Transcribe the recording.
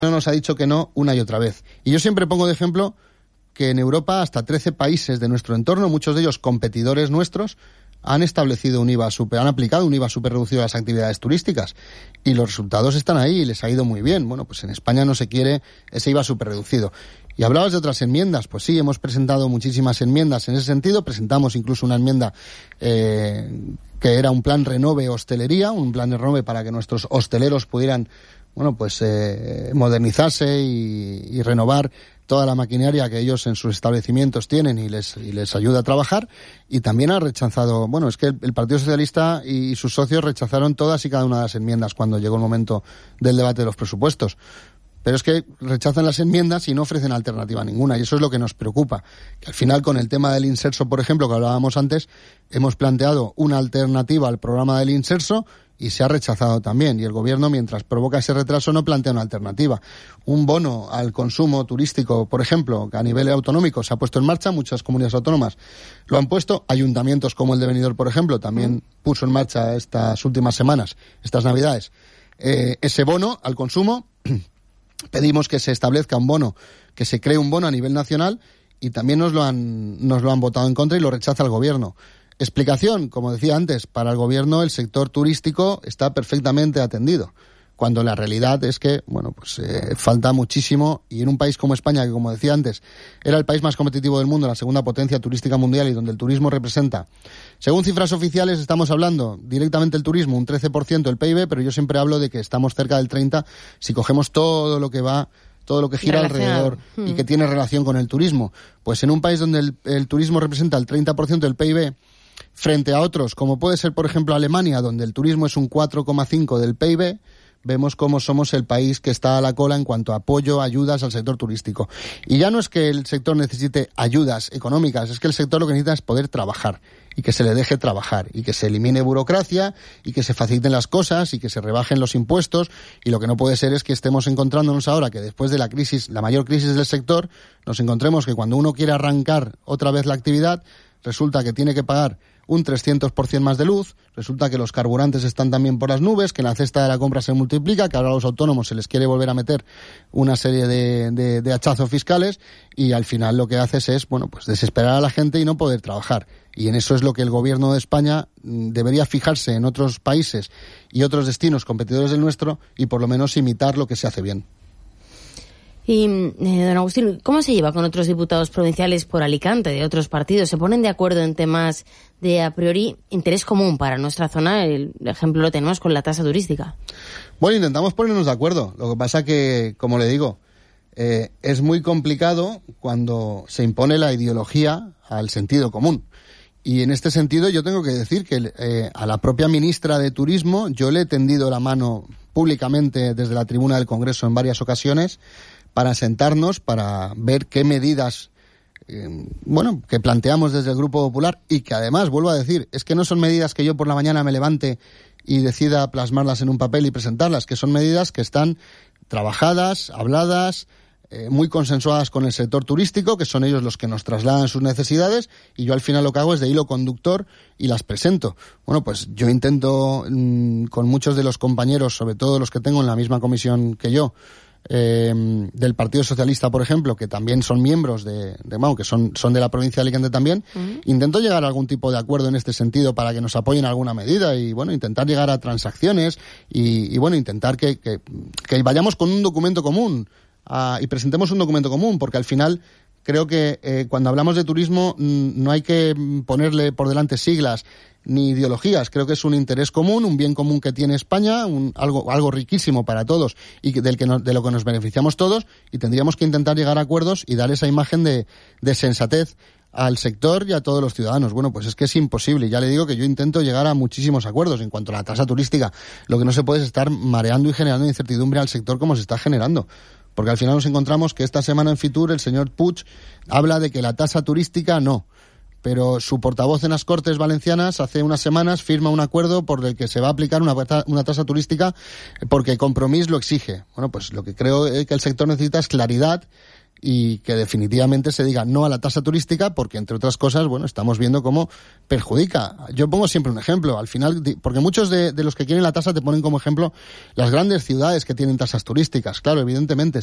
nos ha dicho que no una y otra vez. Y yo siempre pongo de ejemplo que en Europa hasta 13 países de nuestro entorno, muchos de ellos competidores nuestros, han establecido han aplicado un IVA súper reducido a las actividades turísticas. Y los resultados están ahí y les ha ido muy bien. Bueno, pues en España no se quiere ese IVA súper reducido. Y hablabas de otras enmiendas. Pues sí, hemos presentado muchísimas enmiendas en ese sentido. Presentamos incluso una enmienda que era un plan Renove Hostelería, un plan Renove para que nuestros hosteleros pudieran, bueno, pues modernizarse y renovar toda la maquinaria que ellos en sus establecimientos tienen y les ayuda a trabajar. Y también ha rechazado, bueno, es que el Partido Socialista y sus socios rechazaron todas y cada una de las enmiendas cuando llegó el momento del debate de los presupuestos. Pero es que rechazan las enmiendas y no ofrecen alternativa ninguna, y eso es lo que nos preocupa. Que al final, con el tema del Inserso, por ejemplo, que hablábamos antes, hemos planteado una alternativa al programa del Inserso y se ha rechazado también. Y el Gobierno, mientras provoca ese retraso, no plantea una alternativa. Un bono al consumo turístico, por ejemplo, que a nivel autonómico se ha puesto en marcha, muchas comunidades autónomas lo han puesto, ayuntamientos como el de Benidorm, por ejemplo, también puso en marcha estas últimas semanas, estas Navidades, ese bono al consumo. Pedimos que se establezca un bono, que se cree un bono a nivel nacional, y también nos lo han votado en contra y lo rechaza el Gobierno. Explicación, como decía antes, para el Gobierno el sector turístico está perfectamente atendido, cuando la realidad es que, bueno, pues falta muchísimo, y en un país como España, que como decía antes, era el país más competitivo del mundo, la segunda potencia turística mundial, y donde el turismo representa, según cifras oficiales, estamos hablando directamente del turismo, un 13% del PIB, pero yo siempre hablo de que estamos cerca del 30% si cogemos todo lo que gira alrededor y que tiene relación con el turismo. Pues en un país donde el turismo representa el 30% del PIB, frente a otros, como puede ser, por ejemplo, Alemania, donde el turismo es un 4,5% del PIB, vemos cómo somos el país que está a la cola en cuanto a apoyo, ayudas al sector turístico. Y ya no es que el sector necesite ayudas económicas, es que el sector lo que necesita es poder trabajar, y que se le deje trabajar, y que se elimine burocracia, y que se faciliten las cosas, y que se rebajen los impuestos. Y lo que no puede ser es que estemos encontrándonos ahora que después de la crisis, la mayor crisis del sector, nos encontremos que cuando uno quiere arrancar otra vez la actividad, resulta que tiene que pagar un 300% más de luz, resulta que los carburantes están también por las nubes, que la cesta de la compra se multiplica, que ahora a los autónomos se les quiere volver a meter una serie de hachazos fiscales, y al final lo que haces es, bueno, pues desesperar a la gente y no poder trabajar. Y en eso es lo que el Gobierno de España debería fijarse en otros países y otros destinos competidores del nuestro, y por lo menos imitar lo que se hace bien. Y, don Agustín, ¿cómo se lleva con otros diputados provinciales por Alicante, de otros partidos? ¿Se ponen de acuerdo en temas de, a priori, interés común para nuestra zona? El ejemplo lo tenemos con la tasa turística. Bueno, intentamos ponernos de acuerdo. Lo que pasa que, como le digo, es muy complicado cuando se impone la ideología al sentido común. Y en este sentido yo tengo que decir que a la propia ministra de Turismo yo le he tendido la mano públicamente desde la tribuna del Congreso en varias ocasiones para sentarnos, para ver qué medidas que planteamos desde el Grupo Popular, y que además, vuelvo a decir, es que no son medidas que yo por la mañana me levante y decida plasmarlas en un papel y presentarlas, que son medidas que están trabajadas, habladas, muy consensuadas con el sector turístico, que son ellos los que nos trasladan sus necesidades, y yo al final lo que hago es de hilo conductor y las presento. Bueno, pues yo intento con muchos de los compañeros, sobre todo los que tengo en la misma comisión que yo, del Partido Socialista, por ejemplo, que también son miembros que son de la provincia de Alicante también, intento llegar a algún tipo de acuerdo en este sentido para que nos apoyen alguna medida, y bueno, intentar llegar a transacciones y bueno, intentar que vayamos con un documento común y presentemos un documento común, porque al final creo que cuando hablamos de turismo no hay que ponerle por delante siglas ni ideologías. Creo que es un interés común, un bien común que tiene España, algo riquísimo para todos y de lo que nos beneficiamos todos, y tendríamos que intentar llegar a acuerdos y dar esa imagen de sensatez al sector y a todos los ciudadanos. Bueno, pues es que es imposible. Ya le digo que yo intento llegar a muchísimos acuerdos. En cuanto a la tasa turística, lo que no se puede es estar mareando y generando incertidumbre al sector como se está generando. Porque al final nos encontramos que esta semana en Fitur el señor Puig habla de que la tasa turística no. Pero su portavoz en las Cortes Valencianas hace unas semanas firma un acuerdo por el que se va a aplicar una tasa turística porque Compromís lo exige. Bueno, pues lo que creo que el sector necesita es claridad y que definitivamente se diga no a la tasa turística, porque entre otras cosas, bueno, estamos viendo cómo perjudica. Yo pongo siempre un ejemplo, al final, porque muchos de los que quieren la tasa te ponen como ejemplo las grandes ciudades que tienen tasas turísticas. Claro, evidentemente,